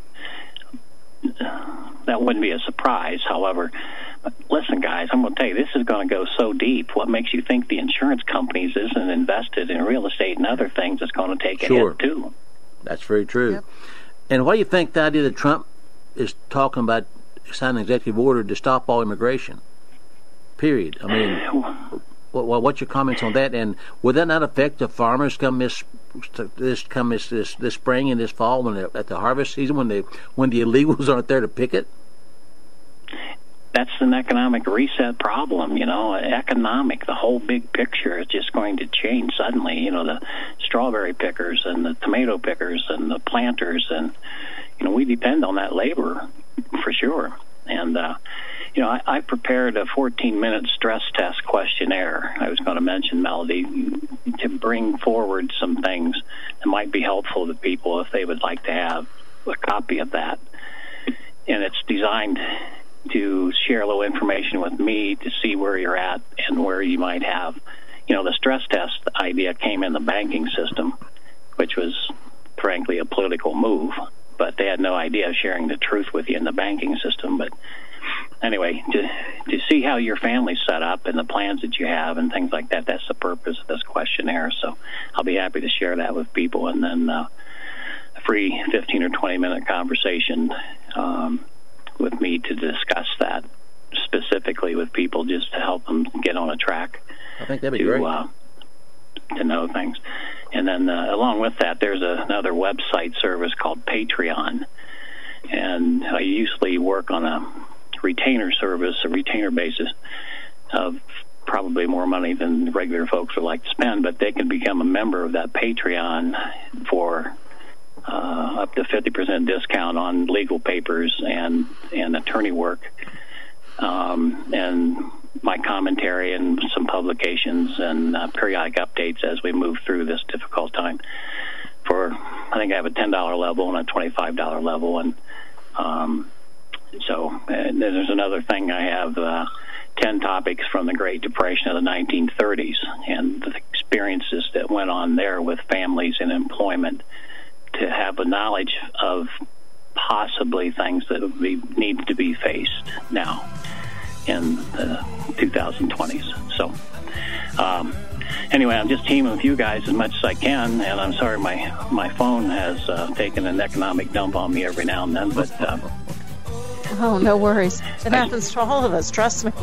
that wouldn't be a surprise. However, listen, guys, I'm going to tell you, this is going to go so deep. What makes you think the insurance companies isn't invested in real estate and other things that's going to take a sure. hit too? That's very true. Yep. And what do you think the idea that Trump is talking about signing an executive order to stop all immigration? Period. I mean, what, what's your comments on that? And would that not affect the farmers come this this come this this, this spring and this fall when they're at the harvest season when they when the illegals aren't there to pick it? That's an economic reset problem, you know, economic, the whole big picture is just going to change suddenly. You know, the strawberry pickers and the tomato pickers and the planters, and, you know, we depend on that labor for sure. And, uh, you know, I, I prepared a fourteen-minute stress test questionnaire. I was going to mention, Melody, to bring forward some things that might be helpful to people if they would like to have a copy of that. And it's designed to share a little information with me to see where you're at and where you might have. You know, the stress test idea came in the banking system, which was, frankly, a political move, but they had no idea of sharing the truth with you in the banking system. But anyway, to to see how your family's set up and the plans that you have and things like that, that's the purpose of this questionnaire. So I'll be happy to share that with people, and then uh, a free fifteen or twenty minute conversation um, with me to discuss that specifically with people, just to help them get on a track. I think that'd be to, great. Uh, to know things. And then uh, along with that, there's a, another website service called Patreon. And I usually work on a retainer service, a retainer basis of probably more money than regular folks would like to spend, but they can become a member of that Patreon for Uh, up to fifty percent discount on legal papers and, and attorney work, um, and my commentary and some publications and uh, periodic updates as we move through this difficult time. For, I think I have a ten dollar level and a twenty-five dollar level, and um, so and then there's another thing. I have uh, ten topics from the Great Depression of the nineteen thirties and the experiences that went on there with families and employment, to have a knowledge of possibly things that would be, need to be faced now in the twenty twenties. So um, anyway, I'm just teaming with you guys as much as I can, and I'm sorry my, my phone has uh, taken an economic dump on me every now and then, but... Uh, oh, no worries. It happens to all of us, trust me.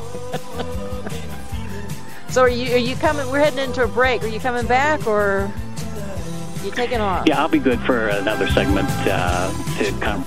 So are you, are you coming, we're heading into a break. Are you coming back, or... You taking off? Yeah, I'll be good for another segment uh, to come.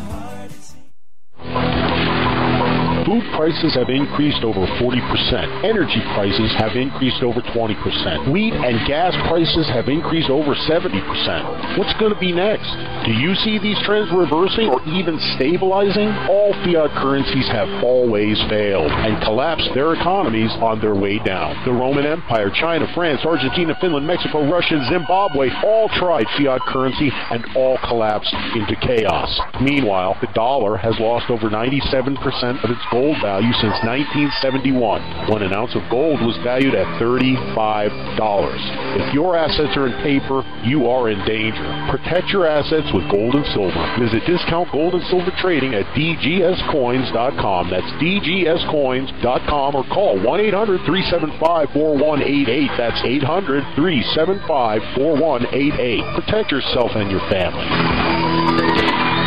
Food prices have increased over forty percent. Energy prices have increased over twenty percent. Wheat and gas prices have increased over seventy percent. What's going to be next? Do you see these trends reversing or even stabilizing? All fiat currencies have always failed and collapsed their economies on their way down. The Roman Empire, China, France, Argentina, Finland, Mexico, Russia, Zimbabwe all tried fiat currency and all collapsed into chaos. Meanwhile, the dollar has lost over ninety-seven percent of its gold value since nineteen seventy-one, when an ounce of gold was valued at thirty-five dollars. If your assets are in paper, you are in danger. Protect your assets with gold and silver. Visit Discount Gold and Silver Trading at d g s coins dot com. That's d g s coins dot com, or call one eight hundred, three seven five, four one eight eight. That's eight hundred, three seven five, four one eight eight. Protect yourself and your family.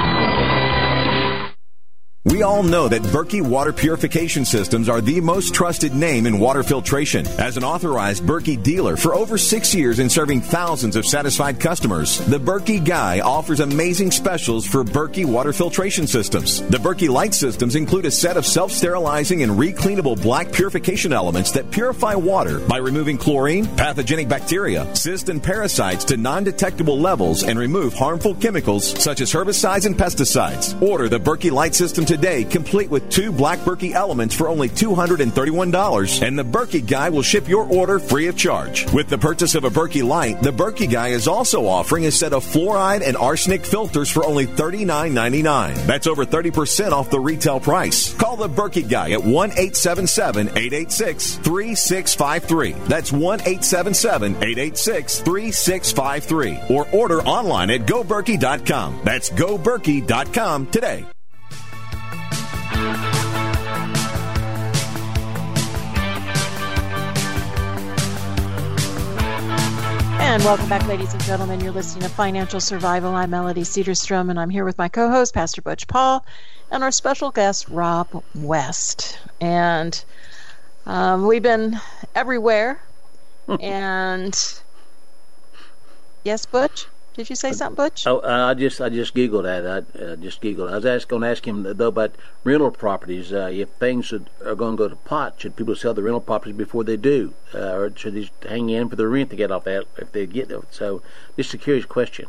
We all know that Berkey Water Purification Systems are the most trusted name in water filtration. As an authorized Berkey dealer for over six years and serving thousands of satisfied customers, the Berkey Guy offers amazing specials for Berkey Water Filtration Systems. The Berkey Light Systems include a set of self-sterilizing and recleanable black purification elements that purify water by removing chlorine, pathogenic bacteria, cysts, and parasites to non-detectable levels and remove harmful chemicals such as herbicides and pesticides. Order the Berkey Light System today today, complete with two Black Berkey elements for only two hundred thirty-one dollars, and the Berkey Guy will ship your order free of charge. With the purchase of a Berkey Light, the Berkey Guy is also offering a set of fluoride and arsenic filters for only thirty-nine ninety-nine. That's over thirty percent off the retail price. Call the Berkey Guy at one eight seven seven, eight eight six, three six five three. That's one eight seven seven, eight eight six, three six five three. Or order online at go berkey dot com. That's go berkey dot com today. And welcome back, ladies and gentlemen. You're listening to Financial Survival. I'm Melody Cedarstrom, and I'm here with my co-host, Pastor Butch Paul, and our special guest, Rob West. And um, we've been everywhere. And yes, Butch? Did you say something, Butch? Oh, uh, I just I just giggled at it. I uh, just giggled. I was going to ask him though about rental properties. Uh, if things should, are going to go to pot, should people sell the rental properties before they do, uh, or should they hang in for the rent to get off that if they get it? So, just a curious question.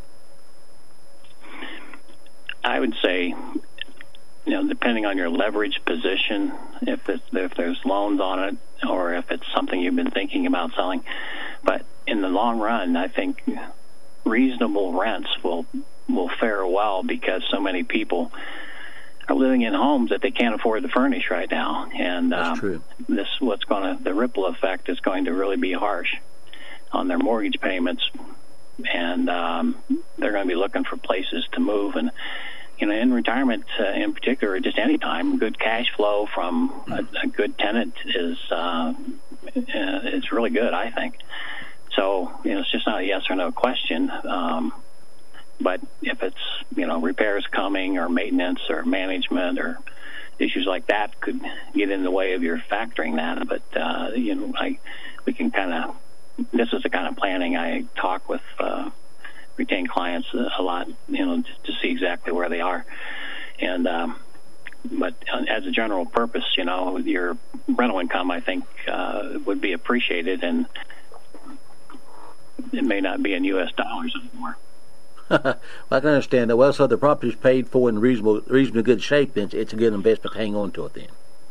I would say, you know, depending on your leverage position, if it's, if there's loans on it, or if it's something you've been thinking about selling, but in the long run, I think reasonable rents will will fare well because so many people are living in homes that they can't afford to furnish right now, and That's um, true. this what's going to the ripple effect is going to really be harsh on their mortgage payments, and um, they're going to be looking for places to move. And you know, in retirement uh, in particular, just any time, good cash flow from a, a good tenant is uh, it's really good, I think. So, you know, it's just not a yes or no question. Um, but if it's, you know, repairs coming or maintenance or management or issues like that could get in the way of your factoring that. But, uh, you know, I, we can kind of, this is the kind of planning I talk with uh, retained clients a lot, you know, to see exactly where they are. And, um, but as a general purpose, you know, your rental income, I think, uh, would be appreciated, and it may not be in U S dollars anymore. Well, I can understand that. Well, so the property's paid for in reasonable, reasonably good shape, then it's a good investment to hang on to it then.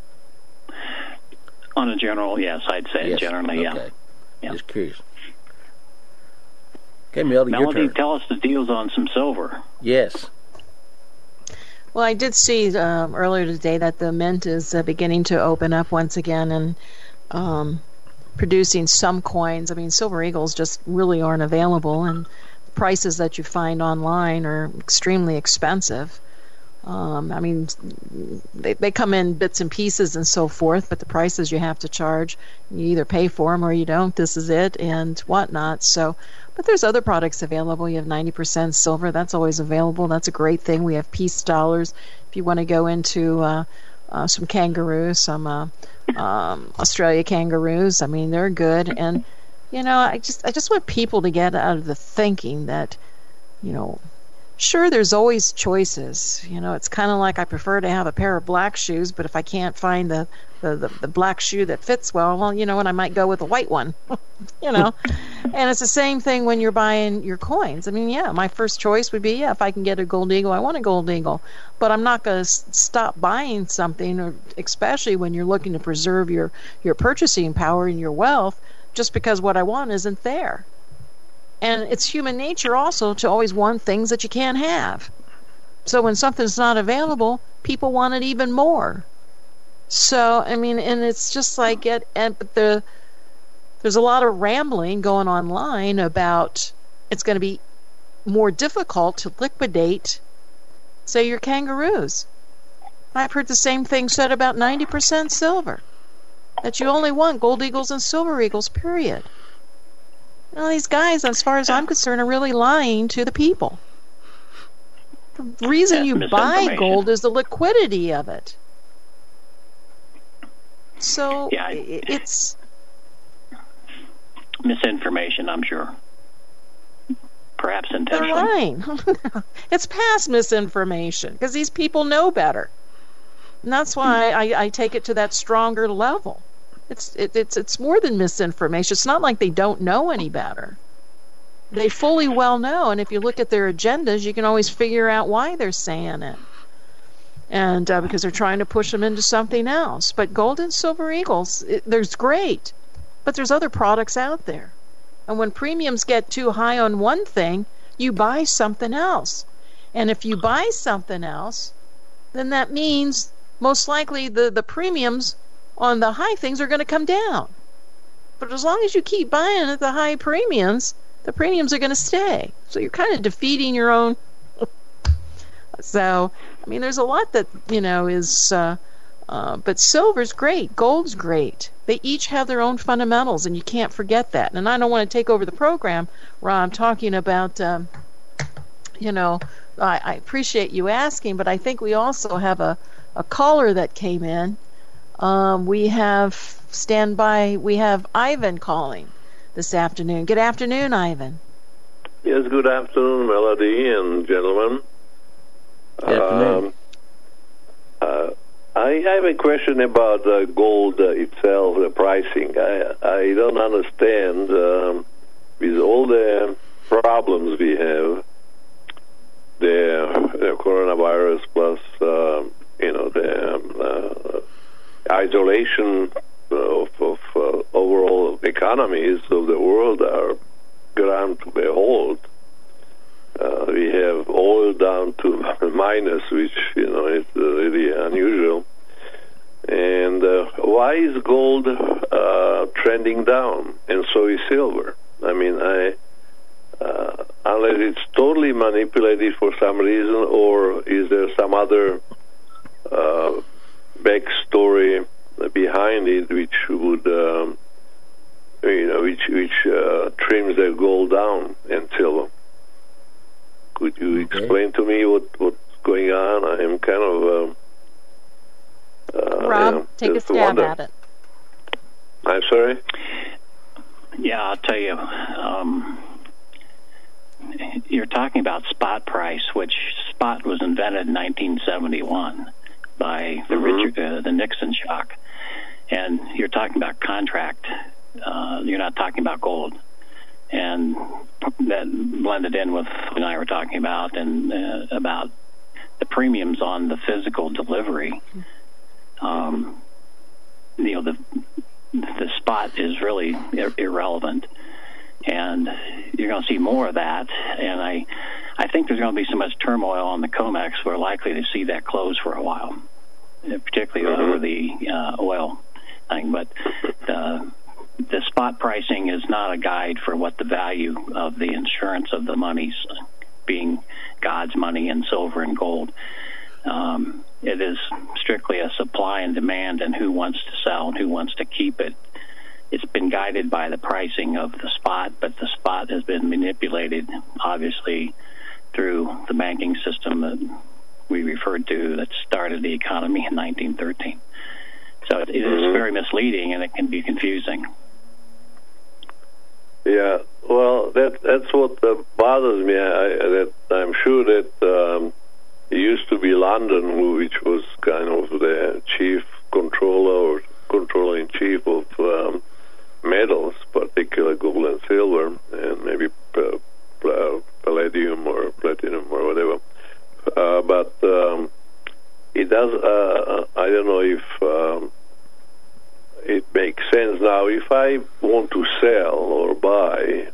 On a general, yes, I'd say Yes. generally, okay. yeah. yeah. Just curious. Okay, Melody, your Melody, turn. tell us the deals on some silver. Yes. Well, I did see um, earlier today that the mint is uh, beginning to open up once again and um, producing some coins. I mean, Silver Eagles just really aren't available, and prices that you find online are extremely expensive. Um, I mean, they, they come in bits and pieces and so forth, but the prices you have to charge, you either pay for them or you don't. This is it and whatnot. So, but there's other products available. You have ninety percent silver. That's always available. That's a great thing. We have peace dollars. If you want to go into uh, uh, some kangaroos, some uh, um, Australia kangaroos, I mean, they're good. And, you know, I just I just want people to get out of the thinking that, you know, sure, there's always choices. You know, it's kind of like I prefer to have a pair of black shoes, but if I can't find the, the, the, the black shoe that fits well, well, you know what, I might go with a white one, you know. And it's the same thing when you're buying your coins. I mean, yeah, my first choice would be, yeah, if I can get a gold eagle, I want a gold eagle. But I'm not going to s- stop buying something, or especially when you're looking to preserve your, your purchasing power and your wealth, just because what I want isn't there. And it's human nature also to always want things that you can't have. So when something's not available, people want it even more. So, I mean, and it's just like it, and the, there's a lot of rambling going online about it's going to be more difficult to liquidate, say, your kangaroos. I've heard the same thing said about ninety percent silver, that you only want gold eagles and silver eagles, period. Well, these guys, as far as I'm concerned, are really lying to the people. The reason you buy gold is the liquidity of it. So yeah, I, it's misinformation, I'm sure. Perhaps intentionally. They're lying. It's past misinformation because these people know better. And that's why I, I take it to that stronger level. It's it, it's it's more than misinformation. It's not like they don't know any better. They fully well know, and if you look at their agendas, you can always figure out why they're saying it. and uh, because they're trying to push them into something else. But gold and silver eagles, it, there's great, but there's other products out there. And when premiums get too high on one thing, you buy something else. And if you buy something else, then that means most likely the, the premiums on the high things are going to come down. But as long as you keep buying at the high premiums, the premiums are going to stay. So you're kind of defeating your own. So, I mean, there's a lot that, you know, is, uh, uh, but silver's great, gold's great. They each have their own fundamentals, and you can't forget that. And I don't want to take over the program, Rob, talking about, um, you know, I, I appreciate you asking, but I think we also have a, a caller that came in. Um, we have standby, we have Ivan calling this afternoon. Good afternoon, Ivan. Yes, good afternoon, Melody and gentlemen. Good afternoon. Um, uh, I have a question about uh, gold uh, itself, the pricing. I, I don't understand, um, with all the problems we have, the, the coronavirus plus, uh, you know, the um, uh, isolation of, of uh, overall economies of the world are ground to behold. Uh, we have oil down to minus, which, you know, is uh, really unusual. And uh, why is gold uh, trending down, and so is silver? I mean, I uh, unless it's totally manipulated for some reason, or is there some other uh, backstory behind it, which would, um, you know, which which uh, trims the gold down and silver? Could you okay. explain to me what, what's going on? I am kind of... Uh, uh, Rob, you know, take a stab at it. I'm sorry? Yeah, I'll tell you. Um, you're talking about spot price, which spot was invented in nineteen seventy-one by the, mm-hmm. Richard, uh, the Nixon shock. And you're talking about contract. Uh, you're not talking about gold. And that blended in with what I were talking about, and uh, about the premiums on the physical delivery. Um, you know, the the spot is really ir- irrelevant, and you're going to see more of that. And I, I think there's going to be so much turmoil on the COMEX, we're likely to see that close for a while, particularly mm-hmm. over the uh, oil thing. But the the spot pricing is not a guide for what the value of the insurance of the monies, being God's money and silver and gold. Um, it is strictly a supply and demand, and who wants to sell and who wants to keep it. It's been guided by the pricing of the spot, but the spot has been manipulated, obviously, through the banking system that we referred to that started the economy in nineteen thirteen. So it, it is very misleading, and it can be confusing. Yeah, well, that that's what uh, bothers me. I, that I'm sure that um, it used to be London, which was kind of the chief controller or controller-in-chief of um, metals, particularly gold and silver, and maybe uh, palladium or platinum or whatever. Uh, but um, it does. Uh, I don't know if. Um, It makes sense now. If I want to sell or buy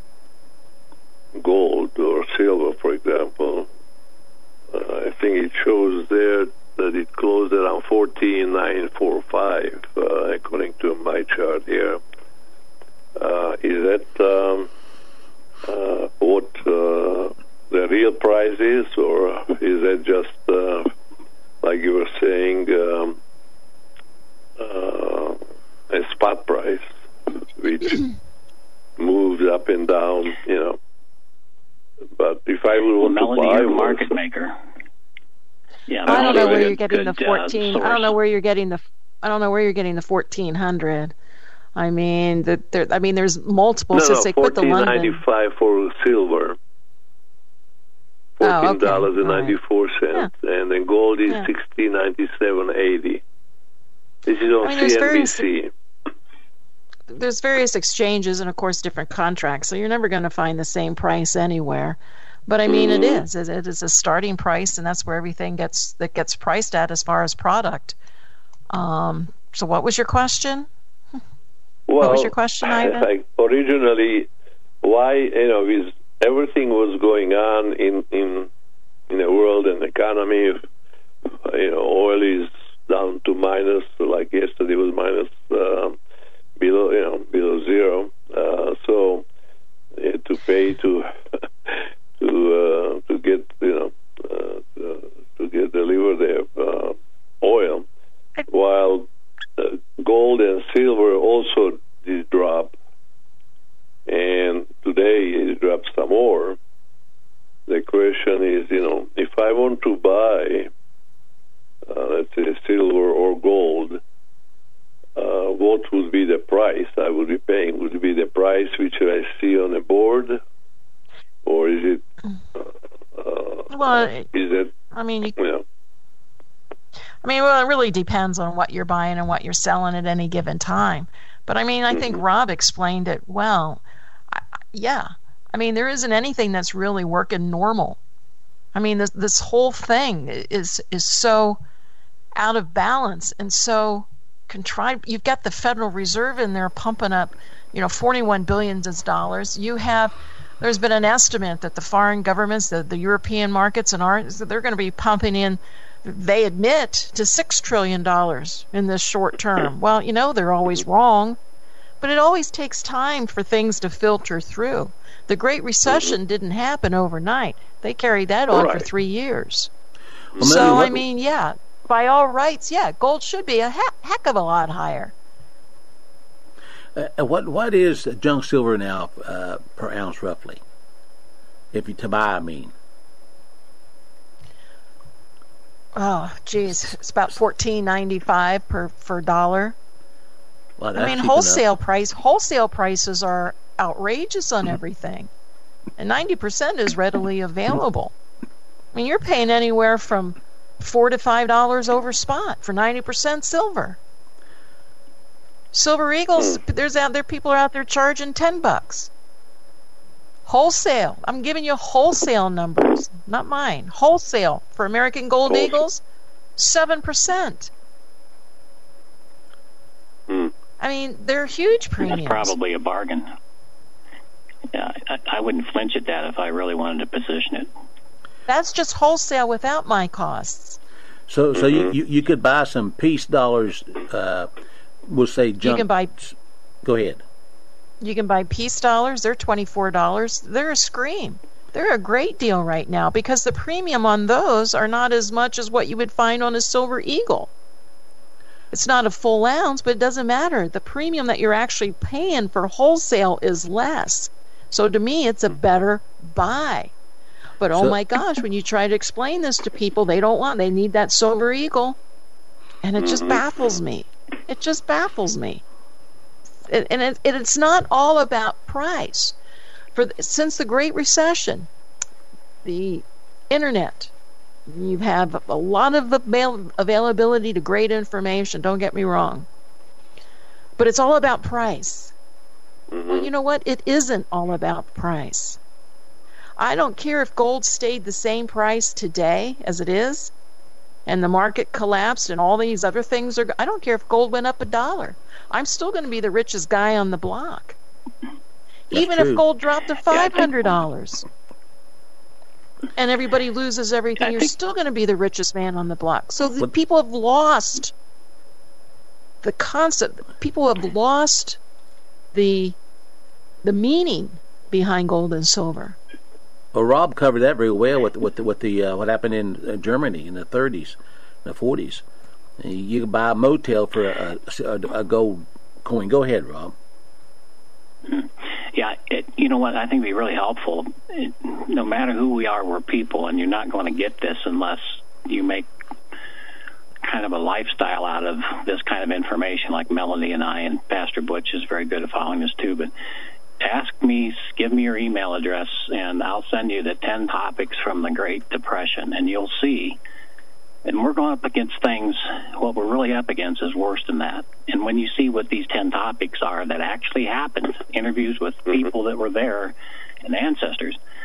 gold or silver, for example, uh, I think it shows there that it closed around fourteen nine forty-five, uh, according to my chart here. Uh, is that um, uh, what uh, the real price is, or is that just uh, like you were saying? Um, Uh, a spot price, which moves up and down, you know. But if I would want well, to Melody, buy, you're a market maker. Yeah, I don't know where good, you're getting good, the fourteen. Uh, I don't know where you're getting the. I don't know where you're getting the fourteen hundred. I mean, the, there. I mean, there's multiple. No, since no, they quit the London. fourteen ninety-five for silver. Fourteen dollars oh, okay. and ninety four cents, yeah. And then gold is yeah. sixteen ninety seven eighty. This is on I mean, C N B C. Various, there's various exchanges and, of course, different contracts, so you're never going to find the same price anywhere. But I mean, Mm-hmm. it is. It, it is a starting price, and that's where everything gets that gets priced at as far as product. Um, so, what was your question? Well, what was your question, Ivan? Like originally, why you know with everything was going on in in in the world and economy, you know, oil is down to minus, like yesterday was minus um, below, you know, below zero. Uh, so you had to pay to to uh, to get, you know, uh, to, to get deliver their uh, oil, while uh, gold and silver also did drop, and today it dropped some more. The question is, you know, if I want to buy, uh, let's say, silver or gold, uh, what would be the price I would be paying? Would it be the price which I see on the board, or is it? Uh, well, is it? I mean, you, you know, I mean, well, it really depends on what you're buying and what you're selling at any given time. But I mean, I think Rob explained it well. I, yeah. I mean, there isn't anything that's really working normal. I mean, this this whole thing is is so out of balance and so contrived. You've got the Federal Reserve in there pumping up, you know, forty-one billion dollars. You have, there's been an estimate that the foreign governments, the, the European markets and ours, they're going to be pumping in, they admit, to six trillion dollars in this short term. Well, you know, they're always wrong, but it always takes time for things to filter through. The Great Recession mm-hmm. didn't happen overnight. They carried that on right. for three years. Well, so, what, I mean, yeah, by all rights, yeah, gold should be a heck, heck of a lot higher. Uh, what What is junk silver now uh, per ounce, roughly? If you to buy, I mean. Oh, geez, it's about fourteen ninety five per per dollar. Well, that's I mean, cheap wholesale enough. price wholesale prices are outrageous on everything, and ninety percent is readily available. I mean, you're paying anywhere from four to five dollars over spot for ninety percent silver. Silver Eagles, there's out there people are out there charging ten bucks. Wholesale. I'm giving you wholesale numbers, not mine. Wholesale for American Gold Wholesale. Eagles, seven percent. Hmm. I mean, they're huge premiums. That's probably a bargain. Yeah, I, I wouldn't flinch at that if I really wanted to position it. That's just wholesale without my costs. So, so Mm-hmm. you, you you could buy some peace dollars. Uh, we'll say junk. You can buy. Go ahead. You can buy peace dollars. They're twenty-four dollars. They're a scream. They're a great deal right now because the premium on those are not as much as what you would find on a Silver Eagle. It's not a full ounce, but it doesn't matter. The premium that you're actually paying for wholesale is less. So to me, it's a better buy. But oh So- my gosh, when you try to explain this to people, they don't want, they need that Silver Eagle. And it just baffles me. It just baffles me. It, and it, it's not all about price. For since the Great Recession, the internet, you have a lot of avail- availability to great information, don't get me wrong. But it's all about price. Mm-hmm. Well, you know what? It isn't all about price. I don't care if gold stayed the same price today as it is, and the market collapsed and all these other things are... I don't care if gold went up a dollar. I'm still going to be the richest guy on the block. Even true. if gold dropped to five hundred dollars. And everybody loses everything, you're still going to be the richest man on the block. So the people have lost the concept. People have lost the the meaning behind gold and silver. Well, Rob covered that very well with with the, with the uh, what happened in uh, Germany in the thirties, the forties. You could buy a motel for a, a, a gold coin. Go ahead, Rob. Yeah, it, you know what? I think it'd be really helpful. It, no matter who we are, we're people, and you're not going to get this unless you make kind of a lifestyle out of this kind of information, like Melody and I, and Pastor Butch is very good at following this too. But ask me, give me your email address, and I'll send you the ten topics from the Great Depression, and you'll see. And we're going up against things, what we're really up against is worse than that. And when you see what these ten topics are that actually happened, interviews with people that were there and ancestors,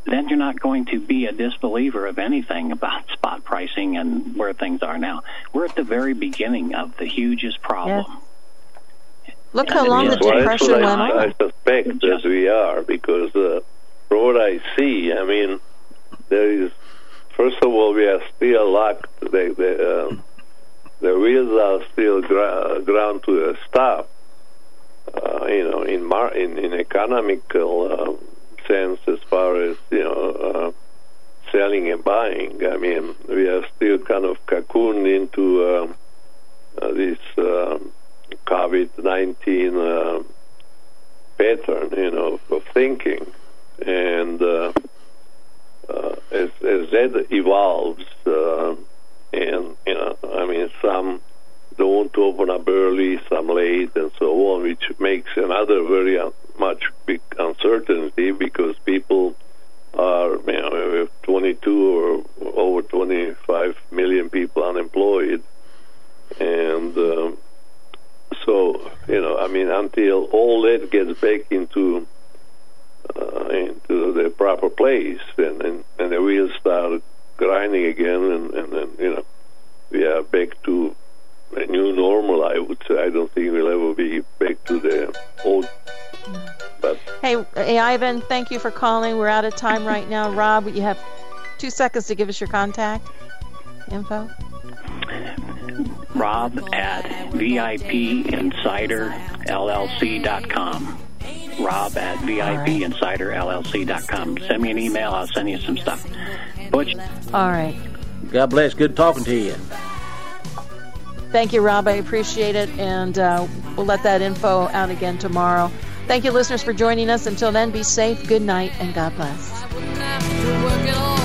then you're not going to be a disbeliever of anything about spot pricing and where things are now. We're at the very beginning of the hugest problem. Yeah. Look how long the well, depression went I, on. I suspect that we are, because uh, from what I see, I mean, there is, first of all, we are still locked. The, the, um, the wheels are still gra- ground to a stop. Uh, you know, in mar- in, in economical uh, sense, as far as, you know, uh, selling and buying. I mean, we are still kind of cocooned into um, uh, this um, COVID nineteen uh, pattern, you know, of thinking. And uh, uh, as, as that evolves, uh, and, you know, I mean, some don't open up early, some late, and so on, which makes another very un- much big uncertainty, because people are, you know, twenty-two or over twenty-five million people unemployed, and um, so, you know, I mean, until all that gets back into uh, into the proper place, and, and, and the wheels start grinding again, and, and then, you know, we are back to a new normal, I would say. I don't think we'll ever be back to the old. But Hey, hey, Ivan, thank you for calling. We're out of time right now. Rob, you have two seconds to give us your contact info. Rob at V I P Insider L L C dot com. Rob at V I P Insider L L C dot com. Send me an email. I'll send you some stuff. Butch. All right. God bless. Good talking to you. Thank you, Rob. I appreciate it, and uh, we'll let that info out again tomorrow. Thank you, listeners, for joining us. Until then, be safe, good night, and God bless.